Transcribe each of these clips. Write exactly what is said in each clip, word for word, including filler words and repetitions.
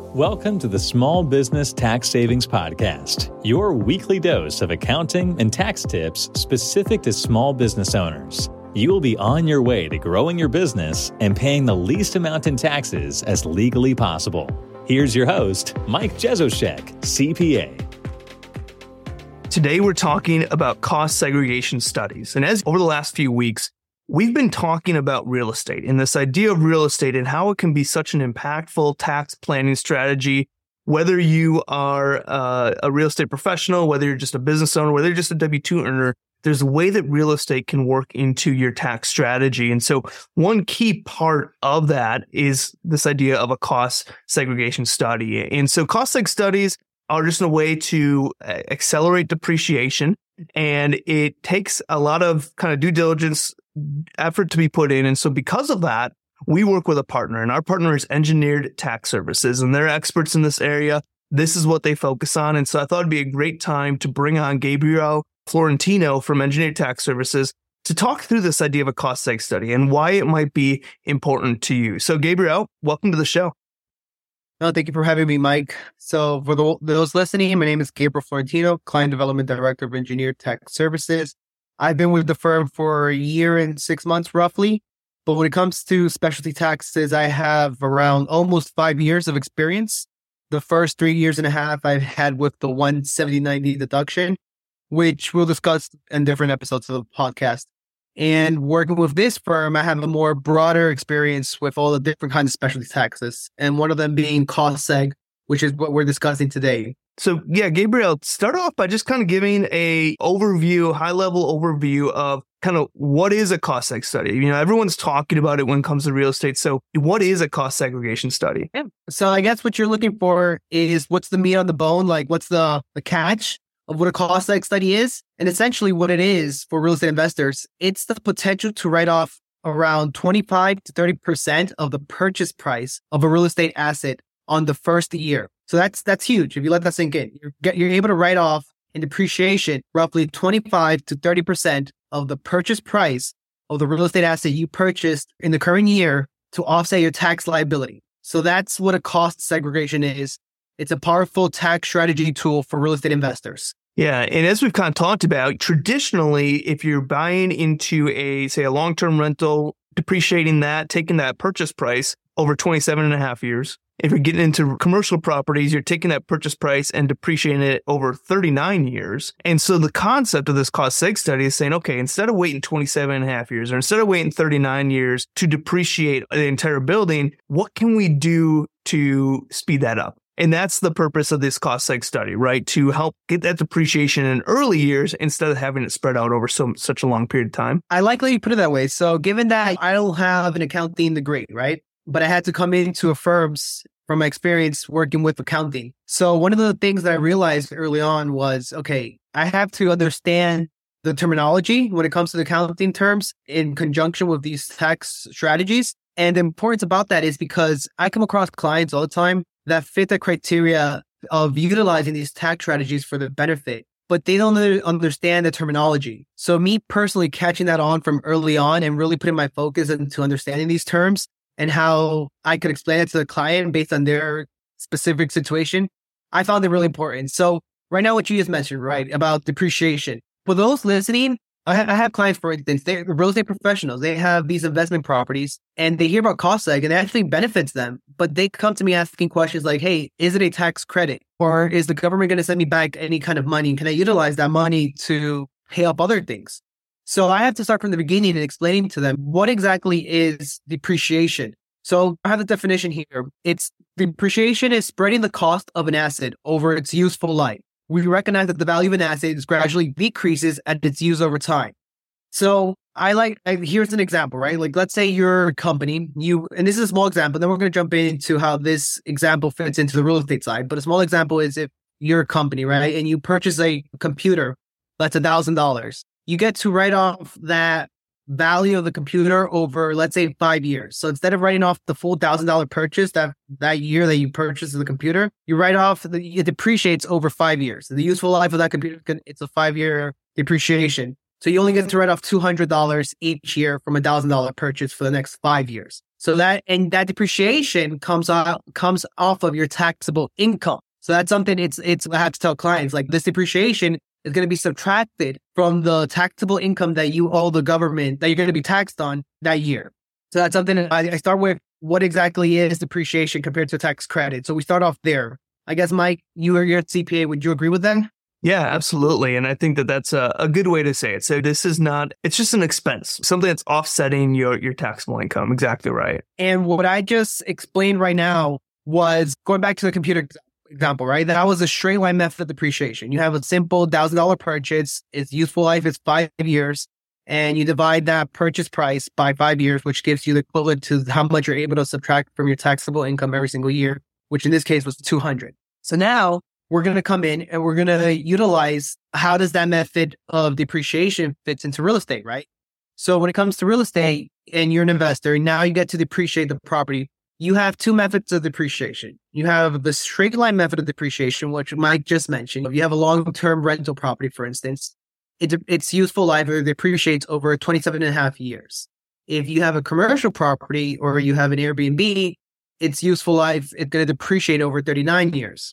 Welcome to the Small Business Tax Savings Podcast, your weekly dose of accounting and tax tips specific to small business owners. You will be on your way to growing your business and paying the least amount in taxes as legally possible. Here's your host, Mike Jezoshek, C P A. Today, we're talking about cost segregation studies. And as over the last few weeks, we've been talking about real estate and this idea of real estate and how it can be such an impactful tax planning strategy, whether you are uh, a real estate professional, whether you're just a business owner, whether you're just a W two earner, there's a way that real estate can work into your tax strategy. And so one key part of that is this idea of a cost segregation study. And so cost seg studies are just a way to accelerate depreciation, and it takes a lot of kind of due diligence effort to be put in. And so because of that, we work with a partner, and our partner is Engineered Tax Services, and they're experts in this area. This is what they focus on. And so I thought it'd be a great time to bring on Gabriel Florentino from Engineered Tax Services to talk through this idea of a cost seg study and why it might be important to you. So Gabriel, welcome to the show. No, thank you for having me, Mike. So for the, those listening, my name is Gabriel Florentino, Client Development Director of Engineered Tax Services. I've been with the firm for a year and six months, roughly. But when it comes to specialty taxes, I have around almost five years of experience. The first three years and a half I've had with the one seventy ninety deduction, which we'll discuss in different episodes of the podcast. And working with this firm, I have a more broader experience with all the different kinds of specialty taxes, and one of them being cost seg, which is what we're discussing today. So yeah, Gabriel, start off by just kind of giving a overview, high level overview of kind of what is a cost seg study. You know, everyone's talking about it when it comes to real estate. So what is a cost segregation study? Yeah. So I guess what you're looking for is what's the meat on the bone, like what's the, the catch of what a cost seg study is. And essentially what it is for real estate investors, it's the potential to write off around twenty-five to thirty percent of the purchase price of a real estate asset on the first year. So that's that's huge. If you let that sink in, you're, get, you're able to write off in depreciation roughly twenty-five to thirty percent of the purchase price of the real estate asset you purchased in the current year to offset your tax liability. So that's what a cost segregation is. It's a powerful tax strategy tool for real estate investors. Yeah. And as we've kind of talked about, traditionally, if you're buying into a, say, a long-term rental, depreciating that, taking that purchase price over twenty-seven and a half years. If you're getting into commercial properties, you're taking that purchase price and depreciating it over thirty-nine years. And so the concept of this cost seg study is saying, okay, instead of waiting twenty-seven and a half years, or instead of waiting thirty-nine years to depreciate the entire building, what can we do to speed that up? And that's the purpose of this cost seg study, right? To help get that depreciation in early years instead of having it spread out over so such a long period of time. I like that you put it that way. So given that I don't have an accounting degree, right? But I had to come into a firm's from my experience working with accounting. So one of the things that I realized early on was, okay, I have to understand the terminology when it comes to the accounting terms in conjunction with these tax strategies. And the importance about that is because I come across clients all the time that fit the criteria of utilizing these tax strategies for their benefit, but they don't understand the terminology. So me personally catching that on from early on and really putting my focus into understanding these terms and how I could explain it to the client based on their specific situation, I found it really important. So right now, what you just mentioned, right, about depreciation. For those listening, I, ha- I have clients, for instance, they're real estate professionals. They have these investment properties and they hear about cost seg and it actually benefits them. But they come to me asking questions like, hey, is it a tax credit? Or is the government going to send me back any kind of money? Can I utilize that money to pay up other things? So I have to start from the beginning and explaining to them what exactly is depreciation. So I have the definition here. It's depreciation is spreading the cost of an asset over its useful life. We recognize that the value of an asset is gradually decreases as its use over time. So I like, I, here's an example, right? Like, let's say you're a company, you, and this is a small example, then we're going to jump into how this example fits into the real estate side. But a small example is if you're a company, right? And you purchase a computer that's a thousand dollars. You get to write off that value of the computer over, let's say, five years. So instead of writing off the full one thousand dollars purchase that, that year that you purchased the computer, you write off, the, it depreciates over five years. The useful life of that computer, it's a five-year depreciation. So you only get to write off two hundred dollars each year from a one thousand dollars purchase for the next five years. So that, and that depreciation comes out, comes off of your taxable income. So that's something it's, it's, I have to tell clients, like this depreciation is going to be subtracted from the taxable income that you owe the government that you're going to be taxed on that year. So that's something that I, I start with. What exactly is depreciation compared to tax credit? So we start off there. I guess, Mike, you are your C P A. Would you agree with that? Yeah, absolutely. And I think that that's a, a good way to say it. So this is not, it's just an expense, something that's offsetting your, your taxable income. Exactly right. And what I just explained right now was going back to the computer example, right? That was a straight line method of depreciation. You have a simple one thousand dollars purchase. Its useful life is five years. And you divide that purchase price by five years, which gives you the equivalent to how much you're able to subtract from your taxable income every single year, which in this case was two hundred. So now we're going to come in and we're going to utilize how does that method of depreciation fits into real estate, right? So when it comes to real estate and you're an investor, now you get to depreciate the property. You have two methods of depreciation. You have the straight line method of depreciation, which Mike just mentioned. If you have a long-term rental property, for instance, it, its useful life depreciates over twenty-seven and a half years. If you have a commercial property or you have an Airbnb, its useful life is going to depreciate over thirty-nine years.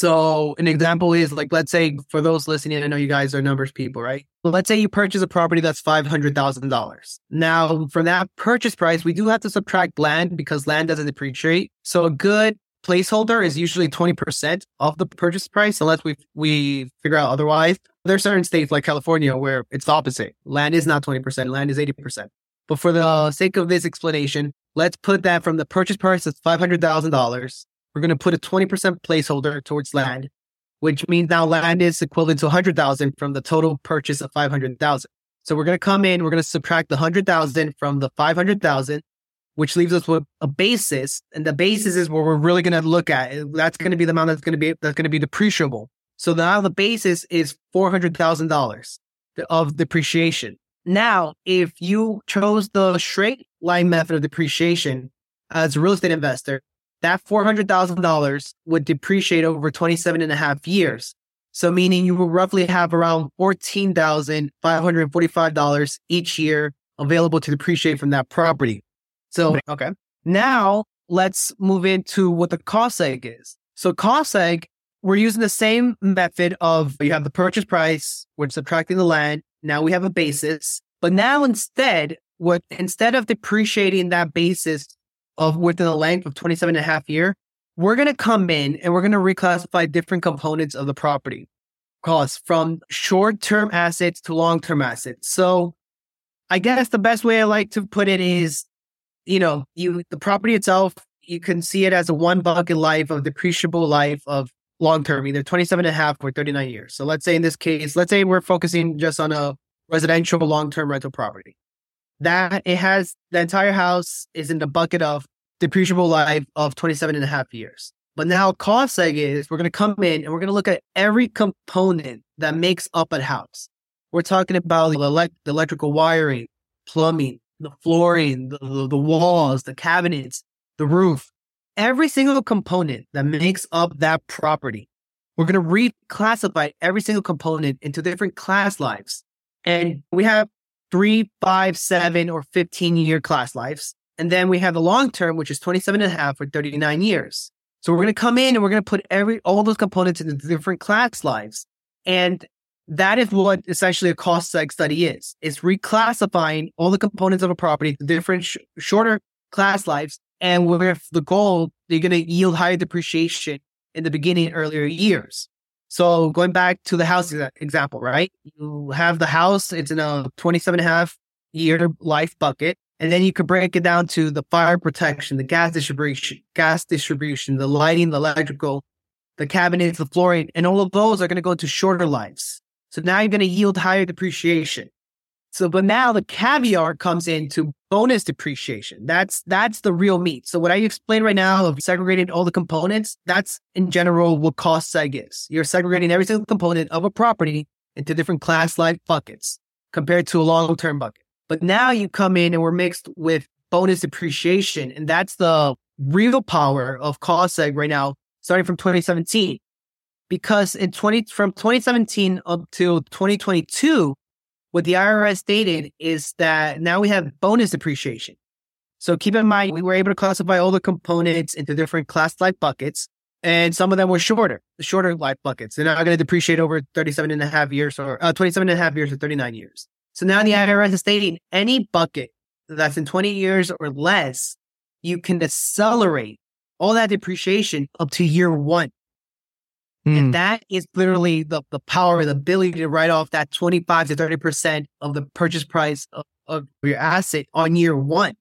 So an example is like, let's say for those listening, I know you guys are numbers people, right? Let's say you purchase a property that's five hundred thousand dollars. Now, from that purchase price, we do have to subtract land because land doesn't depreciate. So a good placeholder is usually twenty percent of the purchase price, unless we we figure out otherwise. There are certain states like California where it's the opposite. Land is not twenty percent, land is eighty percent. But for the sake of this explanation, let's put that from the purchase price that's five hundred thousand dollars. We're going to put a twenty percent placeholder towards land, which means now land is equivalent to one hundred thousand dollars from the total purchase of five hundred thousand dollars. So we're going to come in, we're going to subtract the one hundred thousand dollars from the five hundred thousand dollars, which leaves us with a basis. And the basis is what we're really going to look at. That's going to be the amount that's going to be, that's going to be depreciable. So now the basis is four hundred thousand dollars of depreciation. Now, if you chose the straight line method of depreciation as a real estate investor, that four hundred thousand dollars would depreciate over twenty-seven and a half years. So meaning you will roughly have around fourteen thousand five hundred forty-five dollars each year available to depreciate from that property. So, okay. Now let's move into what the cost seg is. So cost seg, we're using the same method of you have the purchase price, we're subtracting the land. Now we have a basis, but now instead, what instead of depreciating that basis of within a length of twenty-seven and a half year, we're going to come in and we're going to reclassify different components of the property costs from short-term assets to long-term assets. So I guess the best way I like to put it is, you know, you the property itself, you can see it as a one bucket life of depreciable life of long-term, either twenty-seven and a half or thirty-nine years. So let's say in this case, let's say we're focusing just on a residential long-term rental property. That it has the entire house is in the bucket of depreciable life of twenty-seven and a half years. But now cost seg is we're going to come in and we're going to look at every component that makes up a house. We're talking about the, elect- the electrical wiring, plumbing, the flooring, the, the, the walls, the cabinets, the roof, every single component that makes up that property. We're going to reclassify every single component into different class lives. And we have three, five, seven, or fifteen year class lives. And then we have the long term, which is twenty-seven and a half or thirty-nine years. So we're going to come in and we're going to put every all those components into different class lives. And that is what essentially a cost seg study is. It's reclassifying all the components of a property to different sh- shorter class lives. And with the goal, they're going to yield higher depreciation in the beginning, earlier years. So going back to the house example, right? You have the house, it's in a twenty-seven and a half year life bucket. And then you could break it down to the fire protection, the gas distribution, gas distribution, the lighting, the electrical, the cabinets, the flooring, and all of those are going to go into shorter lives. So now you're going to yield higher depreciation. So, but now the caviar comes into bonus depreciation. That's, that's the real meat. So what I explained right now of segregating all the components, that's in general what cost seg is. You're segregating every single component of a property into different class life buckets compared to a long-term bucket. But now you come in and we're mixed with bonus depreciation. And that's the real power of cost seg right now, starting from twenty seventeen. Because in twenty from twenty seventeen up to twenty twenty-two, what the I R S stated is that now we have bonus depreciation. So keep in mind, we were able to classify all the components into different class life buckets, and some of them were shorter, the shorter life buckets. They're not going to depreciate over thirty-seven and a half years or uh, twenty-seven and a half years or thirty-nine years. So now the I R S is stating any bucket that's in twenty years or less, you can accelerate all that depreciation up to year one. Mm. And that is literally the, the power, the ability to write off that twenty-five to thirty percent of the purchase price of, of your asset on year one.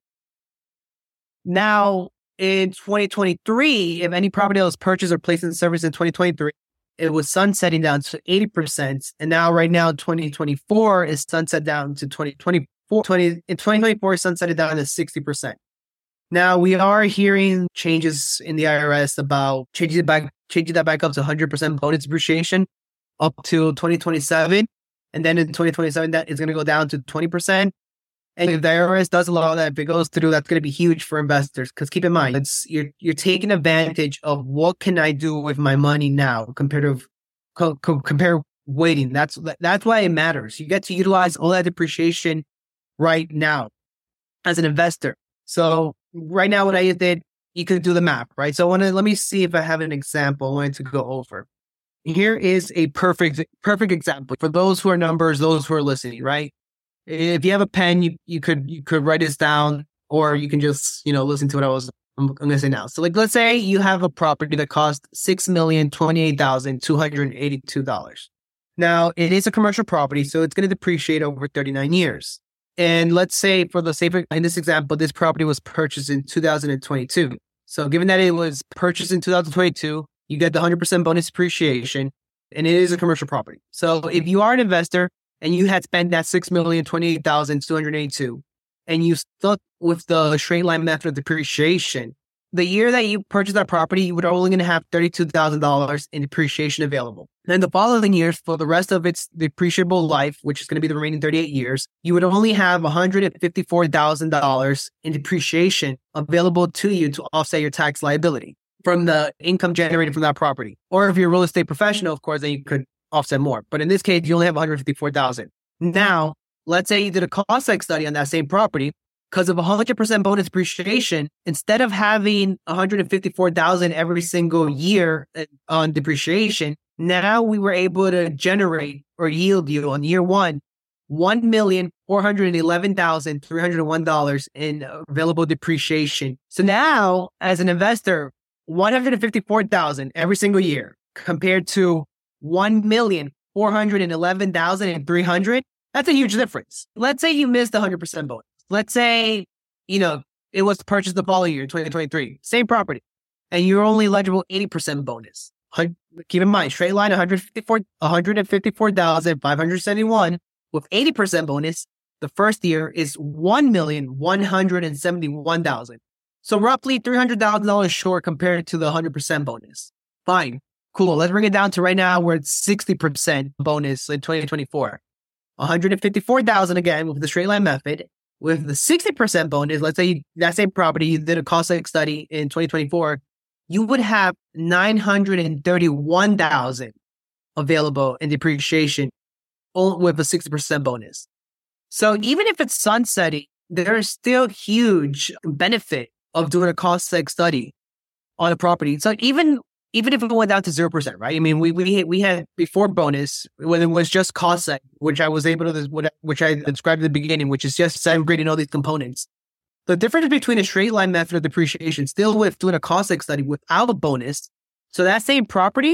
Now, in twenty twenty-three, if any property that was purchased or placed in service in twenty twenty-three, it was sunsetting down to eighty percent. And now, right now, twenty twenty-four is sunset down to twenty twenty-four. twenty, in twenty twenty-four, sunsetted down to sixty percent. Now, we are hearing changes in the I R S about changing it back, changing that back up to one hundred percent bonus depreciation up to twenty twenty-seven. And then in twenty twenty-seven, that is going to go down to twenty percent. And if the I R S does allow that, if it goes through, that's going to be huge for investors. Because keep in mind, it's you're you're taking advantage of what can I do with my money now compared to co- co- compare waiting. That's that's why it matters. You get to utilize all that depreciation right now as an investor. So right now, what I did, you could do the math, right? So I want to let me see if I have an example I wanted to go over. Here is a perfect perfect example for those who are numbers, those who are listening, right? If you have a pen, you, you could you could write this down, or you can just, you know, listen to what I was I'm, I'm going to say now. So like, let's say you have a property that cost six million twenty-eight thousand two hundred eighty-two dollars. Now, it is a commercial property, so it's going to depreciate over thirty-nine years. And let's say for the sake of in this example, this property was purchased in two thousand twenty-two. So given that it was purchased in two thousand twenty-two, you get the one hundred percent bonus depreciation, and it is a commercial property. So if you are an investor and you had spent that six million twenty-eight thousand two hundred eighty-two, and you stuck with the straight line method of depreciation, the year that you purchased that property, you would only going to have thirty-two thousand dollars in depreciation available. Then the following years, for the rest of its depreciable life, which is going to be the remaining thirty-eight years, you would only have one hundred fifty-four thousand dollars in depreciation available to you to offset your tax liability from the income generated from that property. Or if you're a real estate professional, of course, then you could offset more. But in this case, you only have one hundred fifty-four thousand dollars. Now, let's say you did a cost seg study on that same property. Because of one hundred percent bonus depreciation, instead of having one hundred fifty-four thousand dollars every single year on depreciation, now we were able to generate or yield you on year one, one million four hundred eleven thousand three hundred one dollars in available depreciation. So now, as an investor, one hundred fifty-four thousand dollars every single year compared to one million four hundred eleven thousand three hundred dollars, that's a huge difference. Let's say you missed the one hundred percent bonus. Let's say, you know, it was purchased the following year, twenty twenty-three, same property, and you're only eligible eighty percent bonus. Keep in mind, straight line one hundred fifty-four thousand five hundred seventy-one with eighty percent bonus. The first year is one million one hundred seventy-one thousand. So roughly three hundred thousand dollars short compared to the one hundred percent bonus. Fine. Cool. Let's bring it down to right now where it's sixty percent bonus in twenty twenty-four. one hundred fifty-four thousand again with the straight line method. With the sixty percent bonus, let's say you, that same property, you did a cost seg study in twenty twenty-four, you would have nine hundred thirty-one thousand dollars available in depreciation with a sixty percent bonus. So even if it's sunsetting, there is still huge benefit of doing a cost seg study on a property. So even even if it went down to zero percent, right? I mean, we we we had before bonus, when it was just cost seg, which I was able to, which I described at the beginning, which is just segregating all these components. The difference between a straight line method of depreciation, still with doing a cost seg study without a bonus. So that same property,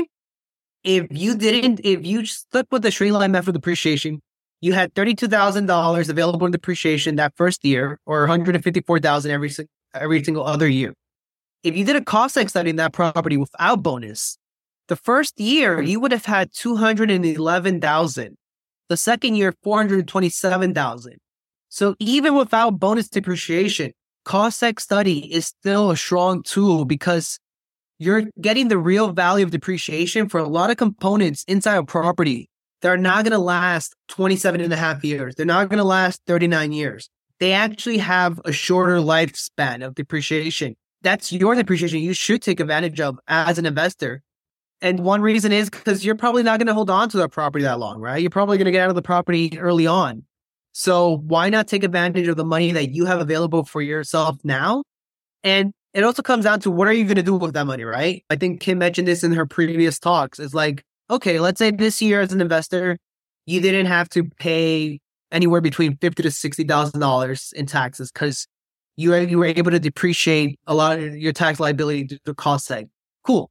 if you didn't, if you stuck with the straight line method of depreciation, you had thirty-two thousand dollars available in depreciation that first year, or one hundred fifty-four thousand dollars every every single other year. If you did a cost seg study in that property without bonus, the first year you would have had two hundred eleven thousand dollars. The second year, four hundred twenty-seven thousand dollars. So even without bonus depreciation, cost seg study is still a strong tool because you're getting the real value of depreciation for a lot of components inside a property that are not going to last twenty-seven and a half years. They're not going to last thirty-nine years. They actually have a shorter lifespan of depreciation. That's your depreciation you should take advantage of as an investor. And one reason is because you're probably not going to hold on to that property that long, right? You're probably going to get out of the property early on. So why not take advantage of the money that you have available for yourself now? And it also comes down to what are you going to do with that money, right? I think Kim mentioned this in her previous talks. It's like, okay, let's say this year as an investor, you didn't have to pay anywhere between fifty to sixty thousand dollars in taxes because you were, you were able to depreciate a lot of your tax liability due to cost seg. Cool.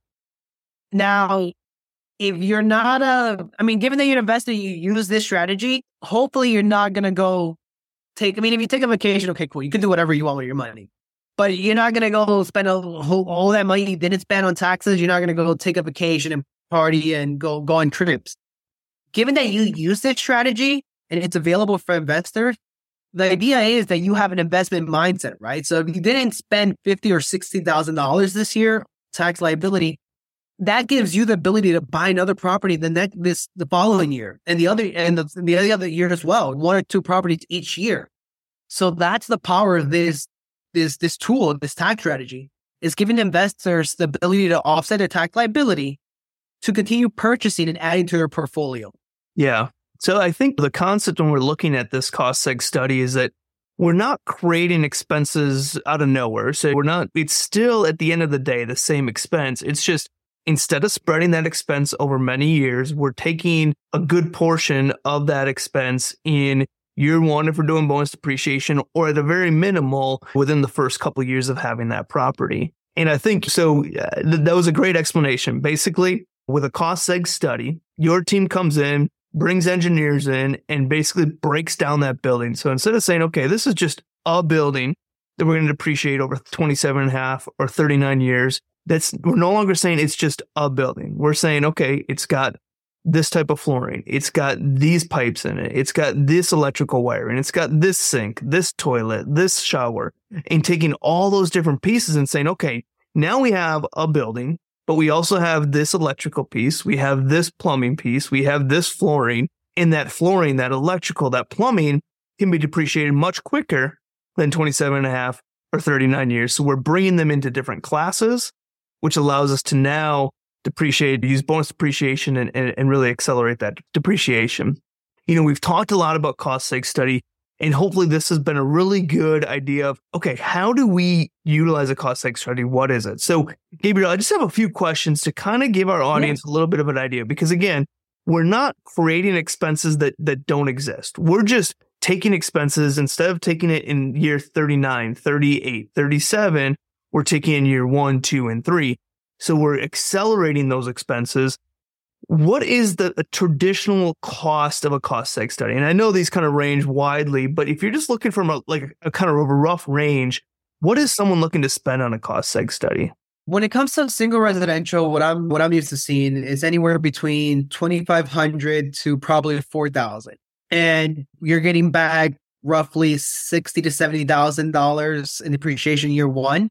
Now, if you're not a, I mean, given that you're an investor, you use this strategy, hopefully you're not going to go take, I mean, if you take a vacation, okay, cool. You can do whatever you want with your money. But you're not going to go spend a whole, all that money you didn't spend on taxes. You're not going to go take a vacation and party and go, go on trips. Given that you use this strategy and it's available for investors, the idea is that you have an investment mindset, right? So if you didn't spend fifty thousand dollars or sixty thousand dollars this year, tax liability, that gives you the ability to buy another property the next, this, the following year and the other, and the, the other year as well, one or two properties each year. So that's the power of this, this, this tool, this tax strategy is giving investors the ability to offset their tax liability to continue purchasing and adding to their portfolio. Yeah. So I think the concept when we're looking at this cost seg study is that we're not creating expenses out of nowhere. So we're not, it's still at the end of the day, the same expense. It's just instead of spreading that expense over many years, we're taking a good portion of that expense in year one if we're doing bonus depreciation, or at a very minimal within the first couple of years of having that property. And I think, so uh, th- that was a great explanation. Basically, with a cost seg study, your team comes in, brings engineers in, and basically breaks down that building. So instead of saying, okay, this is just a building that we're going to depreciate over twenty-seven and a half or thirty-nine years, that's, we're no longer saying it's just a building. We're saying, okay, it's got this type of flooring. It's got these pipes in it. It's got this electrical wiring. It's got this sink, this toilet, this shower, and taking all those different pieces and saying, okay, now we have a building, but we also have this electrical piece. We have this plumbing piece. We have this flooring, and that flooring, that electrical, that plumbing can be depreciated much quicker than twenty-seven and a half or thirty-nine years. So we're bringing them into different classes, which allows us to now depreciate, use bonus depreciation and, and, and really accelerate that depreciation. You know, we've talked a lot about cost seg study, and hopefully this has been a really good idea of, okay, how do we utilize a cost seg study? What is it? So Gabriel, I just have a few questions to kind of give our audience yeah. a little bit of an idea, because again, we're not creating expenses that, that don't exist. We're just taking expenses, instead of taking it in year thirty-nine, thirty-eight, thirty-seven, we're taking in year one, two, and three. So we're accelerating those expenses. What is the, the traditional cost of a cost seg study? And I know these kind of range widely, but if you're just looking from a, like a, a kind of a rough range, what is someone looking to spend on a cost seg study? When it comes to single residential, what I'm what I'm used to seeing is anywhere between twenty-five hundred to probably four thousand, and you're getting back roughly sixty to seventy thousand dollars in depreciation year one.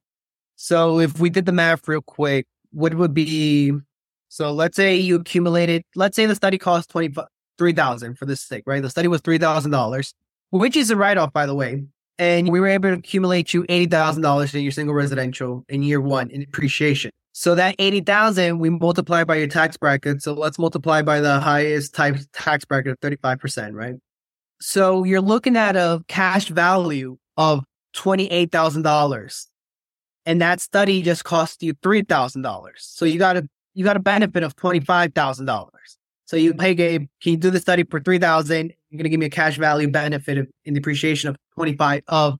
So if we did the math real quick, what would be, so let's say you accumulated, let's say the study cost twenty-three thousand dollars for this sake, right? The study was three thousand dollars, which is a write-off, by the way. And we were able to accumulate you eighty thousand dollars in your single residential in year one in depreciation. So that eighty thousand dollars we multiply by your tax bracket. So let's multiply by the highest type tax bracket of thirty-five percent, right? So you're looking at a cash value of twenty-eight thousand dollars. And that study just cost you three thousand dollars. So you got a, you got a benefit of twenty-five thousand dollars. So you, hey, Gabe, can you do the study for three thousand dollars? You're going to give me a cash value benefit of, in depreciation of twenty-five of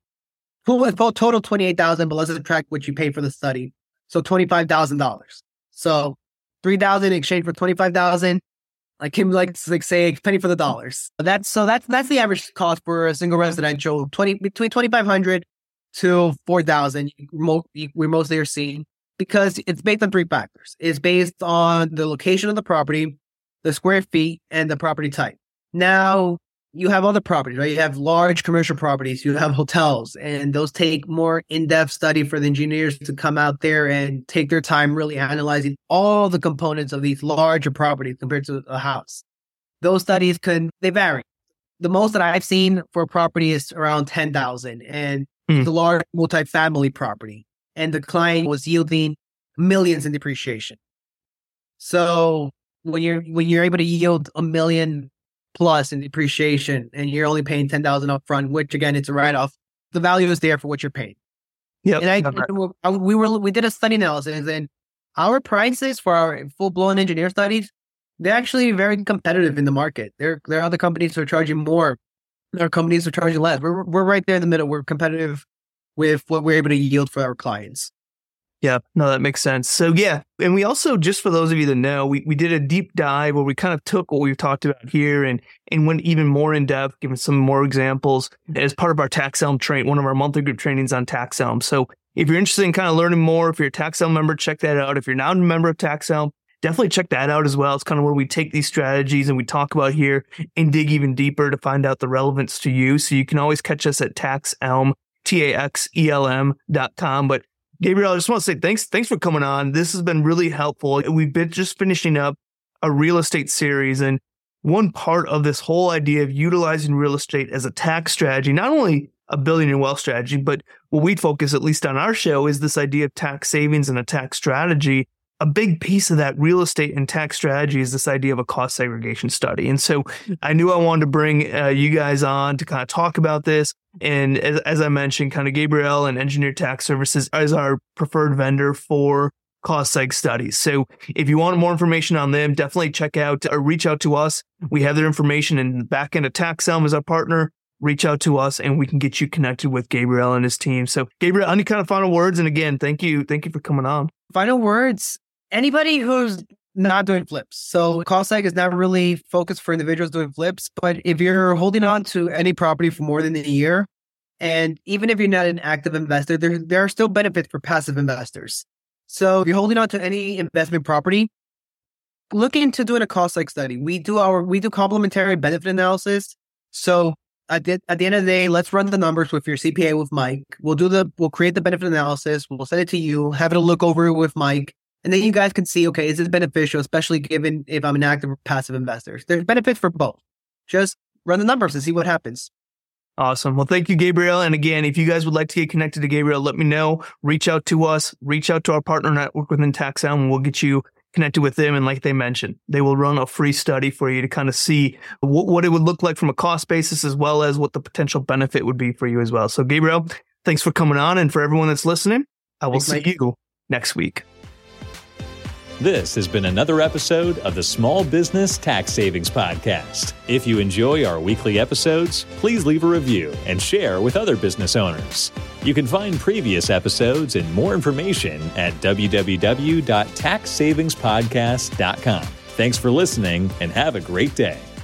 total twenty-eight thousand dollars, but let's subtract what you paid for the study. So twenty-five thousand dollars. So three thousand dollars in exchange for twenty-five thousand dollars. Like Kim likes to like say a penny for the dollars. That's so that's that's the average cost for a single residential, twenty between twenty-five hundred to four thousand. We mostly are seeing, because it's based on three factors. It's based on the location of the property, the square feet, and the property type. Now, you have other properties, right? You have large commercial properties, you have hotels, and those take more in-depth study for the engineers to come out there and take their time really analyzing all the components of these larger properties compared to a house. Those studies can, they vary. The most that I've seen for a property is around ten thousand, and mm. the large multifamily property, and the client was yielding millions in depreciation. So when you're when you're able to yield a million plus in depreciation, and you're only paying ten thousand dollars upfront, which again, it's a write-off. The value is there for what you're paying. Yeah, and I, we were we did a study analysis, and our prices for our full-blown engineer studies, they're actually very competitive in the market. There there are other companies who are charging more. There are companies who are charging less. We're we're right there in the middle. We're competitive with what we're able to yield for our clients. Yeah, no, that makes sense. So yeah, and we also, just for those of you that know, we, we did a deep dive where we kind of took what we've talked about here and, and went even more in depth, giving some more examples as part of our TaxElm train, one of our monthly group trainings on TaxElm. So if you're interested in kind of learning more, if you're a TaxElm member, check that out. If you're not a member of TaxElm, definitely check that out as well. It's kind of where we take these strategies and we talk about here and dig even deeper to find out the relevance to you. So you can always catch us at TaxElm, T A X E L M dot com. But Gabriel, I just want to say thanks. Thanks for coming on. This has been really helpful. We've been just finishing up a real estate series, and one part of this whole idea of utilizing real estate as a tax strategy, not only a building your wealth strategy, but what we focus, at least on our show, is this idea of tax savings and a tax strategy. A big piece of that real estate and tax strategy is this idea of a cost segregation study. And so I knew I wanted to bring uh, you guys on to kind of talk about this. And as, as I mentioned, kind of Gabriel and Engineer Tax Services is our preferred vendor for cost seg studies. So if you want more information on them, definitely check out or reach out to us. We have their information, and the back end of TaxElm is our partner. Reach out to us and we can get you connected with Gabriel and his team. So Gabriel, any kind of final words? And again, thank you. Thank you for coming on. Final words. Anybody who's not doing flips. So cost seg is not really focused for individuals doing flips, but if you're holding on to any property for more than a year, and even if you're not an active investor, there, there are still benefits for passive investors. So if you're holding on to any investment property, look into doing a cost seg study. We do our, we do complementary benefit analysis. So at the, at the end of the day, let's run the numbers with your C P A with Mike. We'll do the, we'll create the benefit analysis. We'll send it to you, have it a look over with Mike. And then you guys can see, okay, is this beneficial, especially given if I'm an active or passive investor? There's benefits for both. Just run the numbers and see what happens. Awesome. Well, thank you, Gabriel. And again, if you guys would like to get connected to Gabriel, let me know. Reach out to us. Reach out to our partner network within TaxElm, and we'll get you connected with them. And like they mentioned, they will run a free study for you to kind of see what, what it would look like from a cost basis, as well as what the potential benefit would be for you as well. So, Gabriel, thanks for coming on. And for everyone that's listening, I will Thanks, see Mike. you next week. This has been another episode of the Small Business Tax Savings Podcast. If you enjoy our weekly episodes, please leave a review and share with other business owners. You can find previous episodes and more information at w w w dot tax savings podcast dot com. Thanks for listening and have a great day.